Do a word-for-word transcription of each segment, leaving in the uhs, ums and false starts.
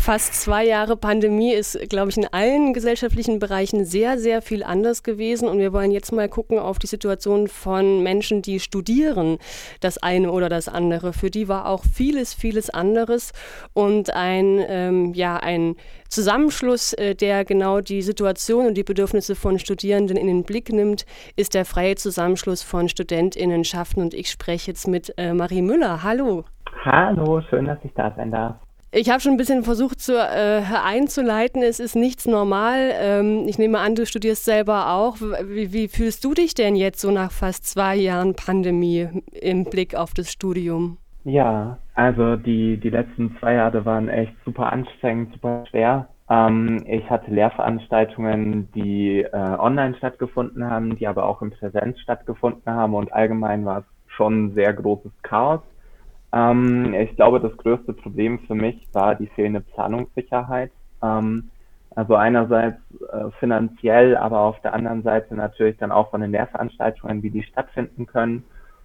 Fast zwei Jahre Pandemie ist, glaube ich, in allen gesellschaftlichen Bereichen sehr, sehr viel anders gewesen. Und wir wollen jetzt mal gucken auf die Situation von Menschen, die studieren, das eine oder das andere. Für die war auch vieles, vieles anderes. Und ein, ähm, ja, ein Zusammenschluss, äh, der genau die Situation und die Bedürfnisse von Studierenden in den Blick nimmt, ist der freie Zusammenschluss von StudentInnenschaften. Und ich spreche jetzt mit äh, Marie Müller. Hallo. Hallo, schön, dass ich da sein darf. Ich habe schon ein bisschen versucht zu, äh, einzuleiten, es ist nichts normal. Ähm, ich nehme an, du studierst selber auch. Wie, wie fühlst du dich denn jetzt so nach fast zwei Jahren Pandemie im Blick auf das Studium? Ja, also die, die letzten zwei Jahre waren echt super anstrengend, super schwer. Ähm, ich hatte Lehrveranstaltungen, die äh, online stattgefunden haben, die aber auch in Präsenz stattgefunden haben und allgemein war es schon ein sehr großes Chaos. Ähm, ich glaube, das größte Problem für mich war die fehlende Planungssicherheit. Ähm, also einerseits äh, finanziell, aber auf der anderen Seite natürlich dann auch von den Lehrveranstaltungen, wie die stattfinden können.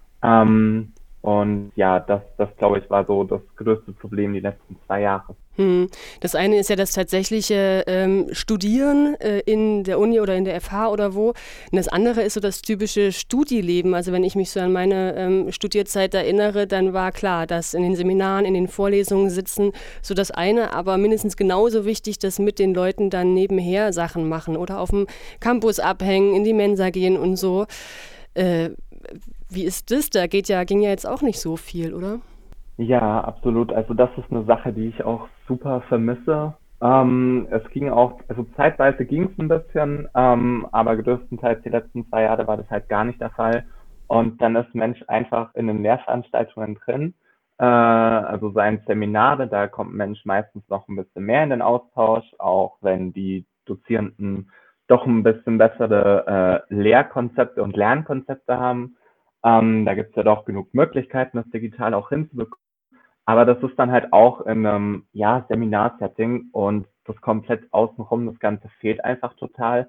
Ähm, und ja, das, das glaube ich war so das größte Problem die letzten zwei Jahre. Hm. Das eine ist ja das tatsächliche ähm, Studieren äh, in der Uni oder in der F H oder wo. Und das andere ist so das typische Studieleben. Also wenn ich mich so an meine ähm, Studierzeit erinnere, dann war klar, dass in den Seminaren, in den Vorlesungen sitzen, so das eine, aber mindestens genauso wichtig, dass mit den Leuten dann nebenher Sachen machen oder auf dem Campus abhängen, in die Mensa gehen und so. Äh, wie ist das? Da geht ja, ging ja jetzt auch nicht so viel, oder? Ja, absolut. Also das ist eine Sache, die ich auch super vermisse. Ähm, es ging auch, also zeitweise ging es ein bisschen, ähm, aber größtenteils die letzten zwei Jahre war das halt gar nicht der Fall. Und dann ist Mensch einfach in den Lehrveranstaltungen drin, äh, also seien Seminare, da kommt Mensch meistens noch ein bisschen mehr in den Austausch, auch wenn die Dozierenden doch ein bisschen bessere äh, Lehrkonzepte und Lernkonzepte haben. Ähm, da gibt es ja doch genug Möglichkeiten, das digital auch hinzubekommen. Aber das ist dann halt auch in einem, ja, Seminarsetting und das komplett außenrum, das Ganze fehlt einfach total.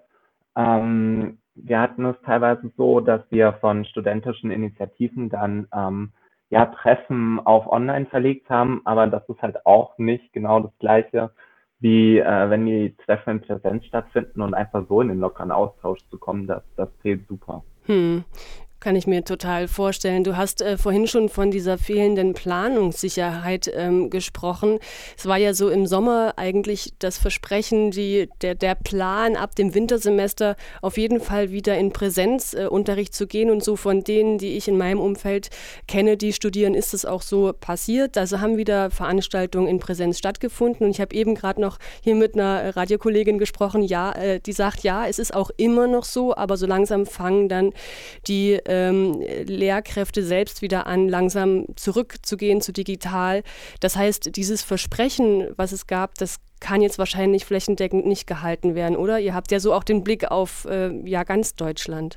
Ähm, wir hatten es teilweise so, dass wir von studentischen Initiativen dann ähm, ja Treffen auf online verlegt haben, aber das ist halt auch nicht genau das Gleiche, wie äh, wenn die Treffen in Präsenz stattfinden und einfach so in den lockeren Austausch zu kommen, das, das fehlt super. Hm. Kann ich mir total vorstellen. Du hast äh, vorhin schon von dieser fehlenden Planungssicherheit ähm, gesprochen. Es war ja so im Sommer eigentlich das Versprechen, die, der, der Plan ab dem Wintersemester auf jeden Fall wieder in Präsenzunterricht äh, zu gehen. Und so von denen, die ich in meinem Umfeld kenne, die studieren, ist es auch so passiert. Also haben wieder Veranstaltungen in Präsenz stattgefunden. Und ich habe eben gerade noch hier mit einer Radiokollegin gesprochen, ja, äh, die sagt, ja, es ist auch immer noch so, aber so langsam fangen dann die ähm, Lehrkräfte selbst wieder an, langsam zurückzugehen zu digital. Das heißt, dieses Versprechen, was es gab, das kann jetzt wahrscheinlich flächendeckend nicht gehalten werden, oder? Ihr habt ja so auch den Blick auf äh, ja, ganz Deutschland.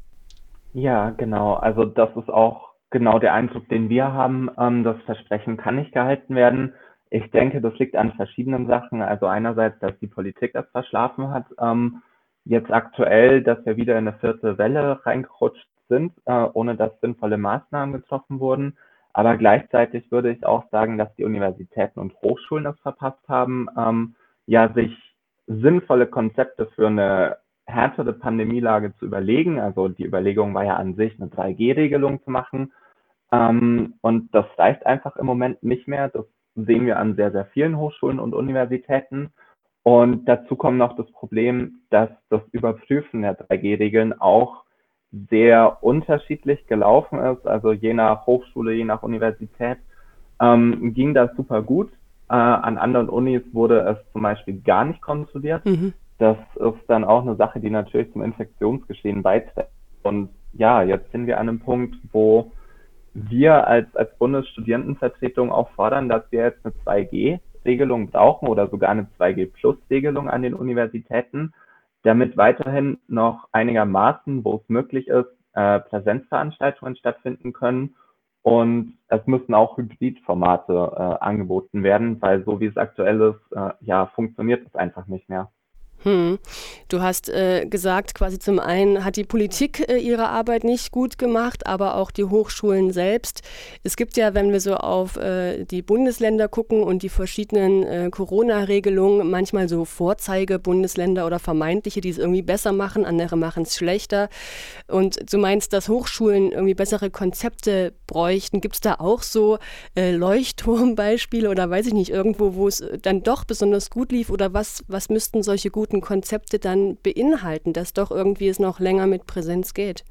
Ja, genau. Also das ist auch genau der Eindruck, den wir haben. Ähm, das Versprechen kann nicht gehalten werden. Ich denke, das liegt an verschiedenen Sachen. Also einerseits, dass die Politik das verschlafen hat. Ähm, jetzt aktuell, dass wir wieder in eine vierte Welle reingerutscht sind, äh, ohne dass sinnvolle Maßnahmen getroffen wurden. Aber gleichzeitig würde ich auch sagen, dass die Universitäten und Hochschulen es verpasst haben, ähm, ja, sich sinnvolle Konzepte für eine härtere Pandemielage zu überlegen. Also die Überlegung war ja an sich, eine drei G-Regelung zu machen. Ähm, und das reicht einfach im Moment nicht mehr. Das sehen wir an sehr, sehr vielen Hochschulen und Universitäten. Und dazu kommt noch das Problem, dass das Überprüfen der drei G-Regeln auch sehr unterschiedlich gelaufen ist. Also je nach Hochschule, je nach Universität ähm, ging das super gut. Äh, an anderen Unis wurde es zum Beispiel gar nicht kontrolliert. Mhm. Das ist dann auch eine Sache, die natürlich zum Infektionsgeschehen beiträgt. Und ja, jetzt sind wir an einem Punkt, wo wir als, als Bundesstudierendenvertretung auch fordern, dass wir jetzt eine zwei G-Regelung brauchen oder sogar eine zwei G-Plus-Regelung an den Universitäten, damit weiterhin noch einigermaßen, wo es möglich ist, äh, Präsenzveranstaltungen stattfinden können. Und es müssen auch Hybridformate äh, angeboten werden, weil so wie es aktuell ist, äh, ja, funktioniert es einfach nicht mehr. Hm. Du hast äh, gesagt, quasi zum einen hat die Politik äh, ihre Arbeit nicht gut gemacht, aber auch die Hochschulen selbst. Es gibt ja, wenn wir so auf äh, die Bundesländer gucken und die verschiedenen äh, Corona-Regelungen, manchmal so Vorzeige-Bundesländer oder vermeintliche, die es irgendwie besser machen, andere machen es schlechter. Und du meinst, dass Hochschulen irgendwie bessere Konzepte bräuchten. Gibt es da auch so äh, Leuchtturmbeispiele oder weiß ich nicht, irgendwo, wo es dann doch besonders gut lief? Oder was, was müssten solche guten Konzepte dann beinhalten, dass doch irgendwie es noch länger mit Präsenz geht?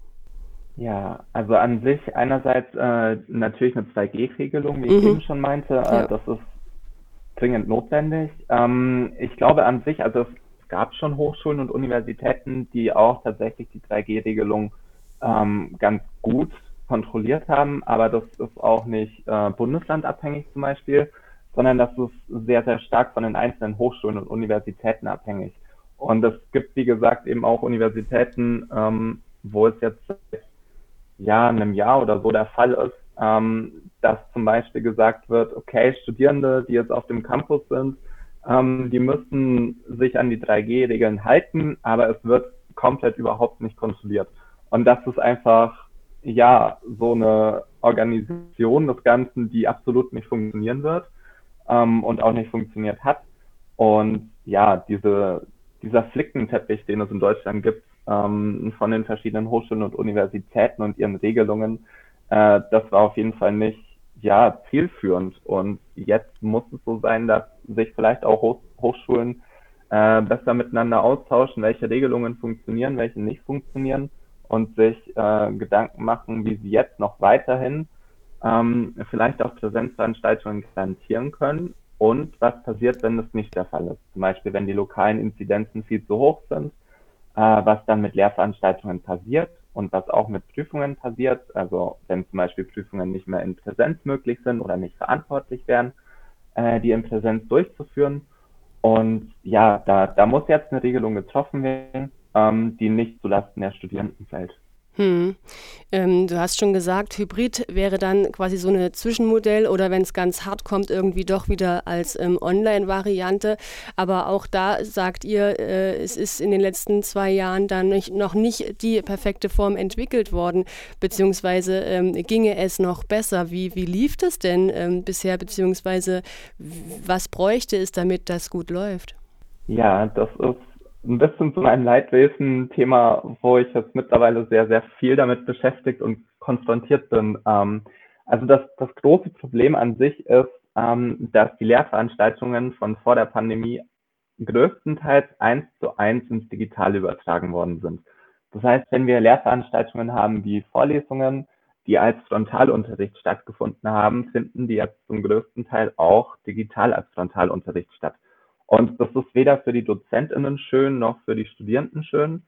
Ja, also an sich einerseits äh, natürlich eine zwei G-Regelung, wie ich Mhm. eben schon meinte, äh, Ja. das ist dringend notwendig. Ähm, ich glaube an sich, also es gab schon Hochschulen und Universitäten, die auch tatsächlich die drei G-Regelung ähm, ganz gut kontrolliert haben, aber das ist auch nicht äh, bundeslandabhängig zum Beispiel, sondern das ist sehr, sehr stark von den einzelnen Hochschulen und Universitäten abhängig. Und es gibt, wie gesagt, eben auch Universitäten, ähm, wo es jetzt ja, einem Jahr oder so der Fall ist, ähm, dass zum Beispiel gesagt wird, okay, Studierende, die jetzt auf dem Campus sind, ähm, die müssen sich an die drei G-Regeln halten, aber es wird komplett überhaupt nicht kontrolliert. Und das ist einfach, ja, so eine Organisation des Ganzen, die absolut nicht funktionieren wird ähm, und auch nicht funktioniert hat. Und ja, diese, dieser Flickenteppich, den es in Deutschland gibt, ähm, von den verschiedenen Hochschulen und Universitäten und ihren Regelungen, äh, das war auf jeden Fall nicht ja, zielführend. Und jetzt muss es so sein, dass sich vielleicht auch Hoch Hochschulen äh, besser miteinander austauschen, welche Regelungen funktionieren, welche nicht funktionieren und sich äh, Gedanken machen, wie sie jetzt noch weiterhin ähm, vielleicht auch Präsenzveranstaltungen garantieren können und was passiert, wenn das nicht der Fall ist. Zum Beispiel, wenn die lokalen Inzidenzen viel zu hoch sind, äh, was dann mit Lehrveranstaltungen passiert und was auch mit Prüfungen passiert. Also wenn zum Beispiel Prüfungen nicht mehr in Präsenz möglich sind oder nicht verantwortlich wären, äh, die in Präsenz durchzuführen. Und ja, da, da muss jetzt eine Regelung getroffen werden, ähm, die nicht zulasten der Studierenden fällt. Hm. Ähm, du hast schon gesagt, Hybrid wäre dann quasi so eine Zwischenmodell oder wenn es ganz hart kommt, irgendwie doch wieder als ähm, Online-Variante. Aber auch da sagt ihr, äh, es ist in den letzten zwei Jahren dann nicht, noch nicht die perfekte Form entwickelt worden, beziehungsweise ähm, ginge es noch besser. Wie, wie lief das denn ähm, bisher, beziehungsweise w- was bräuchte es, damit das gut läuft? Ja, das ist ein bisschen zu meinem Leidwesen ein Thema, wo ich jetzt mittlerweile sehr, sehr viel damit beschäftigt und konfrontiert bin. Ähm, also das, das große Problem an sich ist, ähm, dass die Lehrveranstaltungen von vor der Pandemie größtenteils eins zu eins ins Digitale übertragen worden sind. Das heißt, wenn wir Lehrveranstaltungen haben wie Vorlesungen, die als Frontalunterricht stattgefunden haben, finden die jetzt zum größten Teil auch digital als Frontalunterricht statt. Und das ist weder für die DozentInnen schön noch für die Studierenden schön.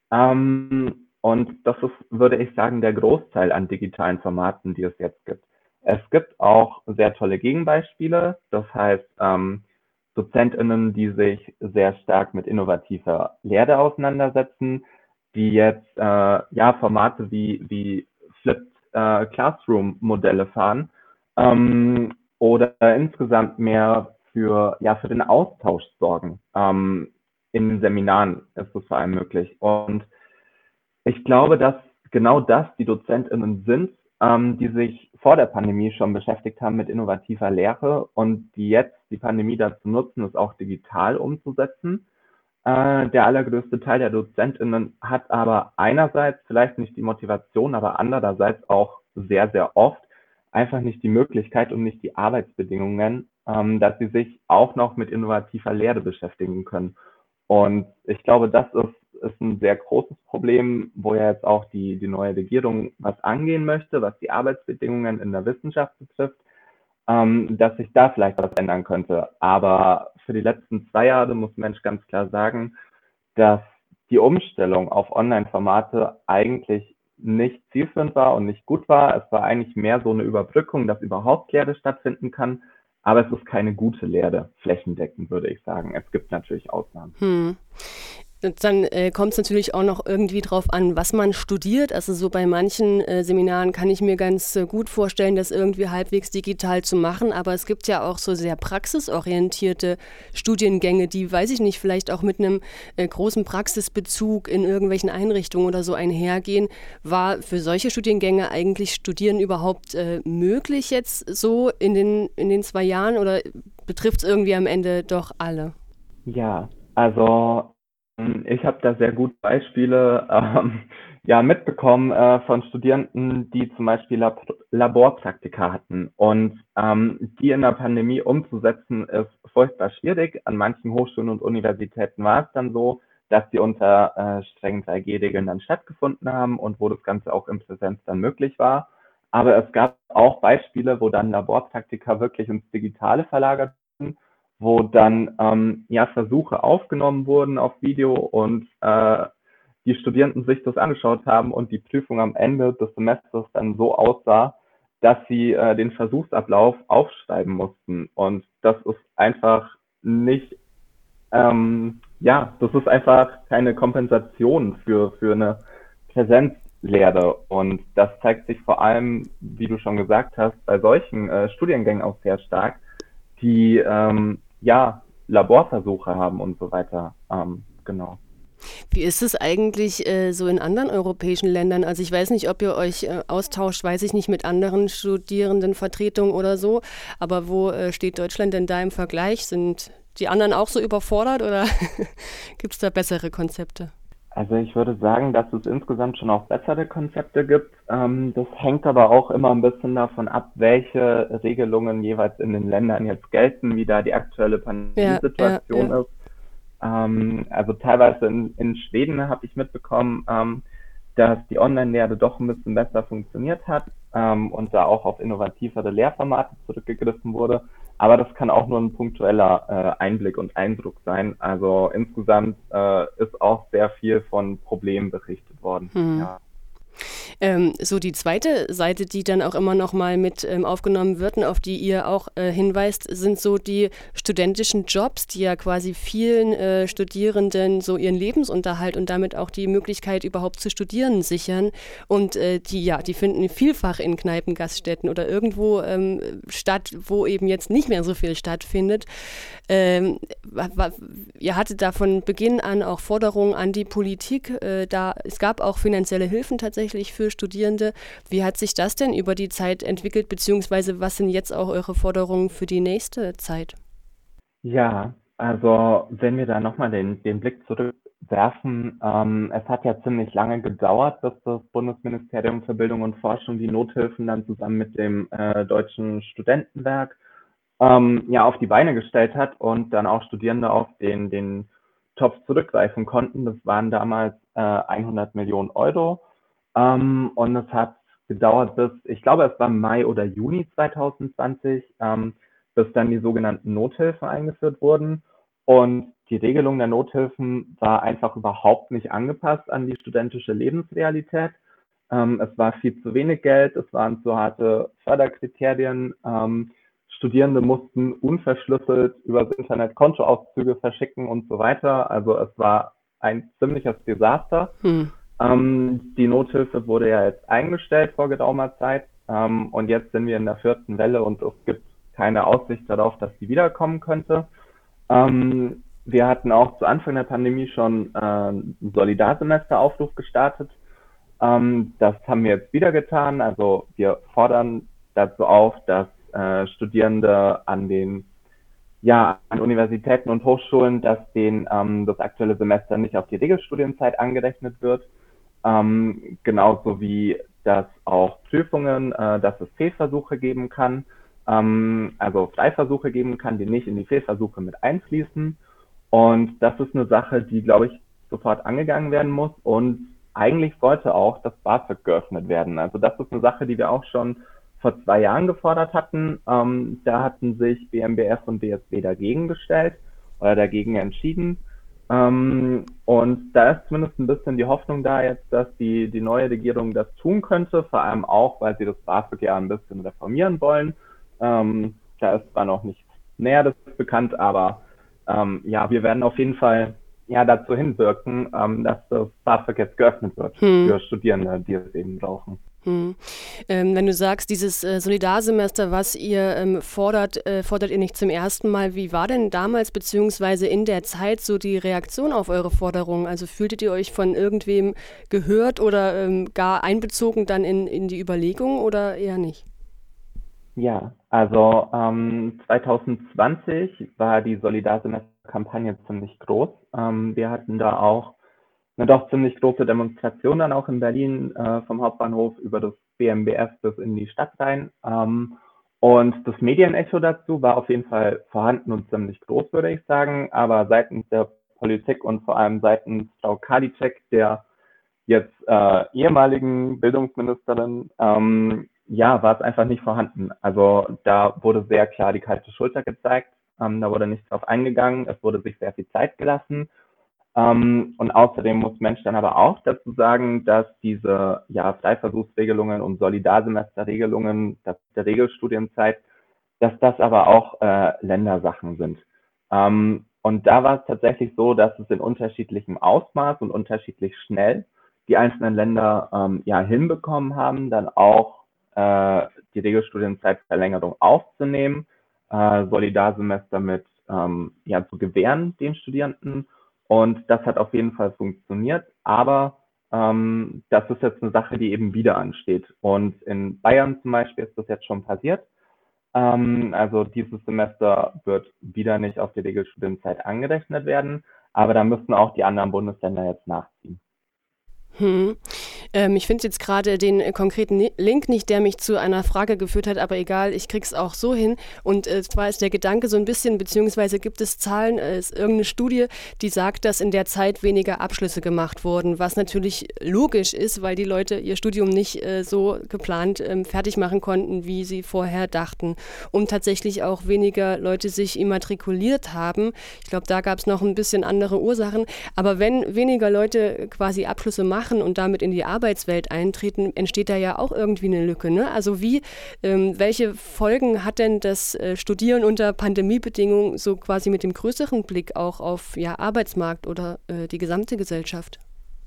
Ähm, und das ist, würde ich sagen, der Großteil an digitalen Formaten, die es jetzt gibt. Es gibt auch sehr tolle Gegenbeispiele. Das heißt, ähm, DozentInnen, die sich sehr stark mit innovativer Lehre auseinandersetzen, die jetzt äh, ja Formate wie, wie Flipped äh, Classroom Modelle fahren ähm, oder insgesamt mehr für, ja, für den Austausch sorgen. Ähm, in Seminaren ist es vor allem möglich. Und ich glaube, dass genau das die DozentInnen sind, ähm, die sich vor der Pandemie schon beschäftigt haben mit innovativer Lehre und die jetzt die Pandemie dazu nutzen, es auch digital umzusetzen. Äh, der allergrößte Teil der DozentInnen hat aber einerseits vielleicht nicht die Motivation, aber andererseits auch sehr, sehr oft einfach nicht die Möglichkeit und nicht die Arbeitsbedingungen, ähm, dass sie sich auch noch mit innovativer Lehre beschäftigen können. Und ich glaube, das ist, ist ein sehr großes Problem, wo ja jetzt auch die, die neue Regierung was angehen möchte, was die Arbeitsbedingungen in der Wissenschaft betrifft, ähm, dass sich da vielleicht was ändern könnte. Aber für die letzten zwei Jahre muss Mensch ganz klar sagen, dass die Umstellung auf Online-Formate eigentlich nicht zielführend war und nicht gut war. Es war eigentlich mehr so eine Überbrückung, dass überhaupt Lehre stattfinden kann. Aber es ist keine gute Lehre, flächendeckend, würde ich sagen. Es gibt natürlich Ausnahmen. Hm. Dann äh, kommt es natürlich auch noch irgendwie drauf an, was man studiert. Also so bei manchen äh, Seminaren kann ich mir ganz äh, gut vorstellen, das irgendwie halbwegs digital zu machen. Aber es gibt ja auch so sehr praxisorientierte Studiengänge, die, weiß ich nicht, vielleicht auch mit einem äh, großen Praxisbezug in irgendwelchen Einrichtungen oder so einhergehen. War für solche Studiengänge eigentlich Studieren überhaupt äh, möglich jetzt so in den, in den zwei Jahren oder betrifft es irgendwie am Ende doch alle? Ja, also ähm, ich habe da sehr gut Beispiele ähm, ja, mitbekommen äh, von Studierenden, die zum Beispiel Lab Laborpraktika hatten. Und ähm, die in der Pandemie umzusetzen, ist furchtbar schwierig. An manchen Hochschulen und Universitäten war es dann so, dass die unter äh, strengen drei G-Regeln dann stattgefunden haben und wo das Ganze auch in Präsenz dann möglich war. Aber es gab auch Beispiele, wo dann Laborpraktika wirklich ins Digitale verlagert wurden, wo dann ähm, ja Versuche aufgenommen wurden auf Video und äh, die Studierenden sich das angeschaut haben und die Prüfung am Ende des Semesters dann so aussah, dass sie äh, den Versuchsablauf aufschreiben mussten. Und das ist einfach nicht, ähm, ja, das ist einfach keine Kompensation für, für eine Präsenzlehre. Und das zeigt sich vor allem, wie du schon gesagt hast, bei solchen äh, Studiengängen auch sehr stark, die ähm, ja Laborversuche haben und so weiter. Ähm, genau. Wie ist es eigentlich äh, so in anderen europäischen Ländern? Also ich weiß nicht, ob ihr euch äh, austauscht, weiß ich nicht, mit anderen Studierendenvertretungen oder so, aber wo äh, steht Deutschland denn da im Vergleich? Sind die anderen auch so überfordert oder gibt es da bessere Konzepte? Also ich würde sagen, dass es insgesamt schon auch bessere Konzepte gibt. Ähm, das hängt aber auch immer ein bisschen davon ab, welche Regelungen jeweils in den Ländern jetzt gelten, wie da die aktuelle Ja, ja, Pandemiesituation ja. ist. Ähm, also teilweise in, in Schweden habe ich mitbekommen, ähm, dass die Online-Lehre doch ein bisschen besser funktioniert hat ähm, und da auch auf innovativere Lehrformate zurückgegriffen wurde. Aber das kann auch nur ein punktueller äh, Einblick und Eindruck sein. Also insgesamt äh, ist auch sehr viel von Problemen berichtet worden. Hm. Ja. Ähm, so die zweite Seite, die dann auch immer noch mal mit ähm, aufgenommen wird und auf die ihr auch äh, hinweist, sind so die studentischen Jobs, die ja quasi vielen äh, Studierenden so ihren Lebensunterhalt und damit auch die Möglichkeit überhaupt zu studieren sichern. Und äh, die ja, die finden vielfach in Kneipen, Gaststätten oder irgendwo ähm, statt, wo eben jetzt nicht mehr so viel stattfindet. Ähm, wa- wa- ihr hattet da von Beginn an auch Forderungen an die Politik. Äh, da, es gab auch finanzielle Hilfen tatsächlich für Studierende. Wie hat sich das denn über die Zeit entwickelt, beziehungsweise was sind jetzt auch eure Forderungen für die nächste Zeit? Ja, also wenn wir da nochmal den, den Blick zurückwerfen, ähm, es hat ja ziemlich lange gedauert, bis das Bundesministerium für Bildung und Forschung die Nothilfen dann zusammen mit dem äh, Deutschen Studentenwerk ähm, ja auf die Beine gestellt hat und dann auch Studierende auf den, den Topf zurückgreifen konnten. Das waren damals äh, hundert Millionen Euro. Ähm, und es hat gedauert bis, ich glaube, es war Mai oder Juni zwanzig zwanzig, ähm, bis dann die sogenannten Nothilfen eingeführt wurden. Und die Regelung der Nothilfen war einfach überhaupt nicht angepasst an die studentische Lebensrealität. Ähm, es war viel zu wenig Geld, es waren zu harte Förderkriterien. Ähm, Studierende mussten unverschlüsselt übers Internet Kontoauszüge verschicken und so weiter. Also es war ein ziemliches Desaster. Hm. Ähm, die Nothilfe wurde ja jetzt eingestellt vor geraumer Zeit. Ähm, und jetzt sind wir in der vierten Welle und es gibt keine Aussicht darauf, dass die wiederkommen könnte. Ähm, wir hatten auch zu Anfang der Pandemie schon äh, einen Solidarsemesteraufruf gestartet. Ähm, das haben wir jetzt wieder getan. Also wir fordern dazu auf, dass äh, Studierende an den ja, an Universitäten und Hochschulen, dass denen ähm, das aktuelle Semester nicht auf die Regelstudienzeit angerechnet wird. Ähm, genauso wie dass auch Prüfungen, äh, dass es Fehlversuche geben kann, ähm, also Freiversuche geben kann, die nicht in die Fehlversuche mit einfließen. Und das ist eine Sache, die, glaube ich, sofort angegangen werden muss. Und eigentlich sollte auch das BAföG geöffnet werden. Also das ist eine Sache, die wir auch schon vor zwei Jahren gefordert hatten. Ähm, da hatten sich B M B F und D S B dagegen gestellt oder dagegen entschieden. Ähm, und da ist zumindest ein bisschen die Hoffnung da jetzt, dass die, die neue Regierung das tun könnte, vor allem auch, weil sie das BAföG ja ein bisschen reformieren wollen. Ähm, da ist zwar noch nicht Näheres bekannt, aber ähm, ja, wir werden auf jeden Fall ja dazu hinwirken, ähm, dass das BAföG jetzt geöffnet wird Hm. für Studierende, die es eben brauchen. Hm. Ähm, wenn du sagst, dieses äh, Solidarsemester, was ihr ähm, fordert, äh, fordert ihr nicht zum ersten Mal. Wie war denn damals beziehungsweise in der Zeit so die Reaktion auf eure Forderungen? Also fühltet ihr euch von irgendwem gehört oder ähm, gar einbezogen dann in, in die Überlegungen oder eher nicht? Ja, also ähm, zwanzig zwanzig war die Solidarsemester-Kampagne ziemlich groß. Ähm, wir hatten da auch eine doch ziemlich große Demonstration dann auch in Berlin äh, vom Hauptbahnhof über das B M B F bis in die Stadt rein. Ähm, und das Medienecho dazu war auf jeden Fall vorhanden und ziemlich groß, würde ich sagen. Aber seitens der Politik und vor allem seitens Frau Karliczek, der jetzt äh, ehemaligen Bildungsministerin, ähm, ja, war es einfach nicht vorhanden. Also da wurde sehr klar die kalte Schulter gezeigt. Ähm, da wurde nicht drauf eingegangen. Es wurde sich sehr viel Zeit gelassen. Ähm, und außerdem muss Mensch dann aber auch dazu sagen, dass diese ja, Freiversuchsregelungen und Solidarsemesterregelungen dass der Regelstudienzeit, dass das aber auch äh, Ländersachen sind. Ähm, und da war es tatsächlich so, dass es in unterschiedlichem Ausmaß und unterschiedlich schnell die einzelnen Länder ähm, ja hinbekommen haben, dann auch äh, die Regelstudienzeitverlängerung aufzunehmen, äh, Solidarsemester mit ähm, ja, zu gewähren den Studierenden. Und das hat auf jeden Fall funktioniert, aber ähm, das ist jetzt eine Sache, die eben wieder ansteht. Und in Bayern zum Beispiel ist das jetzt schon passiert. Ähm, also dieses Semester wird wieder nicht auf die Regelstudienzeit angerechnet werden, aber da müssen auch die anderen Bundesländer jetzt nachziehen. Hm. Ähm, ich finde jetzt gerade den äh, konkreten Ni- Link nicht, der mich zu einer Frage geführt hat, aber egal, ich krieg's auch so hin. Und äh, zwar ist der Gedanke so ein bisschen, beziehungsweise gibt es Zahlen, äh, ist irgendeine Studie, die sagt, dass in der Zeit weniger Abschlüsse gemacht wurden, was natürlich logisch ist, weil die Leute ihr Studium nicht äh, so geplant ähm, fertig machen konnten, wie sie vorher dachten. Und tatsächlich auch weniger Leute sich immatrikuliert haben. Ich glaube, da gab es noch ein bisschen andere Ursachen. Aber wenn weniger Leute quasi Abschlüsse machen und damit in die Arbeitswelt eintreten, entsteht da ja auch irgendwie eine Lücke. Ne? Also wie, ähm, welche Folgen hat denn das äh, Studieren unter Pandemiebedingungen so quasi mit dem größeren Blick auch auf ja, Arbeitsmarkt oder äh, die gesamte Gesellschaft?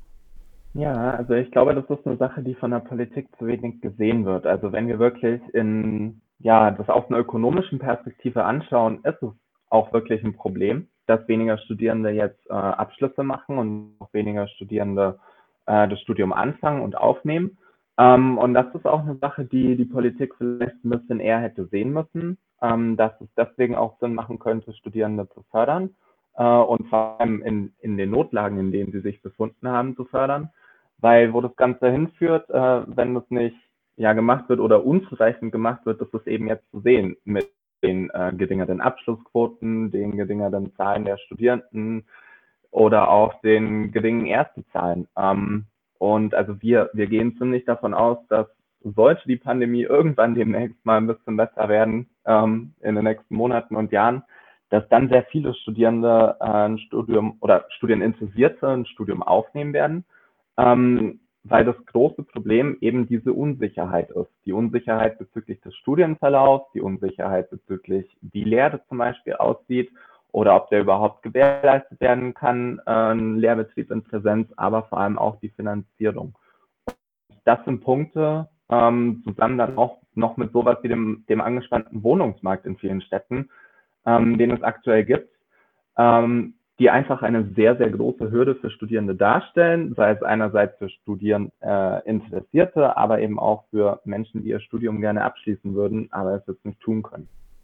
Ja, also ich glaube, das ist eine Sache, die von der Politik zu wenig gesehen wird. Also wenn wir wirklich in, ja, das aus einer ökonomischen Perspektive anschauen, ist es auch wirklich ein Problem, dass weniger Studierende jetzt äh, Abschlüsse machen und auch weniger Studierende äh, das Studium anfangen und aufnehmen. Ähm, und das ist auch eine Sache, die die Politik vielleicht ein bisschen eher hätte sehen müssen, ähm, dass es deswegen auch Sinn machen könnte, Studierende zu fördern äh, und vor allem in, in den Notlagen, in denen sie sich befunden haben, zu fördern. Weil wo das Ganze hinführt, äh, wenn das nicht ja, gemacht wird oder unzureichend gemacht wird, das ist eben jetzt zu sehen mit den äh, geringeren Abschlussquoten, den geringeren Zahlen der Studierenden oder auch den geringen Erstezahlen. Ähm, und also wir, wir gehen ziemlich davon aus, dass sollte die Pandemie irgendwann demnächst mal ein bisschen besser werden, ähm, in den nächsten Monaten und Jahren, dass dann sehr viele Studierende äh, ein Studium oder Studieninteressierte ein Studium aufnehmen werden, ähm, weil das große Problem eben diese Unsicherheit ist. Die Unsicherheit bezüglich des Studienverlaufs, die Unsicherheit bezüglich, wie Lehre zum Beispiel aussieht oder ob der überhaupt gewährleistet werden kann, äh, ein Lehrbetrieb in Präsenz, aber vor allem auch die Finanzierung. Das sind Punkte, ähm, zusammen dann auch noch mit sowas wie dem, dem angespannten Wohnungsmarkt in vielen Städten, ähm, den es aktuell gibt, ähm, die einfach eine sehr, sehr große Hürde für Studierende darstellen, sei es einerseits für Studien äh, Interessierte, aber eben auch für Menschen, die ihr Studium gerne abschließen würden, aber es jetzt nicht tun können.